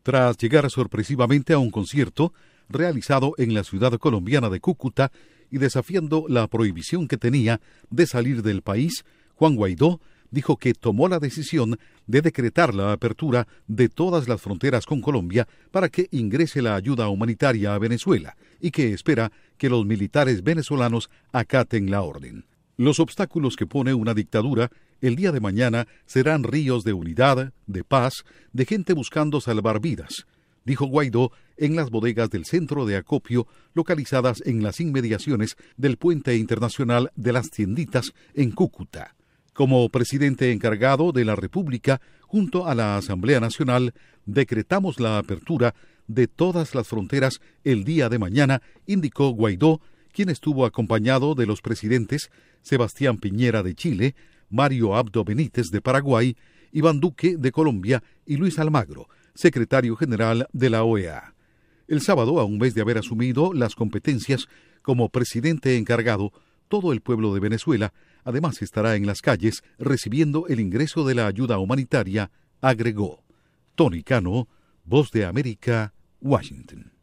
tras llegar sorpresivamente a un concierto realizado en la ciudad colombiana de Cúcuta y desafiando la prohibición que tenía de salir del país. Juan Guaidó dijo que tomó la decisión de decretar la apertura de todas las fronteras con Colombia para que ingrese la ayuda humanitaria a Venezuela y que espera que los militares venezolanos acaten la orden. Los obstáculos que pone una dictadura el día de mañana serán ríos de unidad, de paz, de gente buscando salvar vidas, dijo Guaidó en las bodegas del centro de acopio localizadas en las inmediaciones del puente internacional de las Tienditas en Cúcuta. Como presidente encargado de la República, junto a la Asamblea Nacional, decretamos la apertura de todas las fronteras el día de mañana, indicó Guaidó, quien estuvo acompañado de los presidentes Sebastián Piñera de Chile, Mario Abdo Benítez de Paraguay, Iván Duque de Colombia y Luis Almagro, secretario general de la OEA. El sábado, a un mes de haber asumido las competencias como presidente encargado, todo el pueblo de Venezuela además estará en las calles recibiendo el ingreso de la ayuda humanitaria, agregó. Tony Cano, Voz de América, Washington.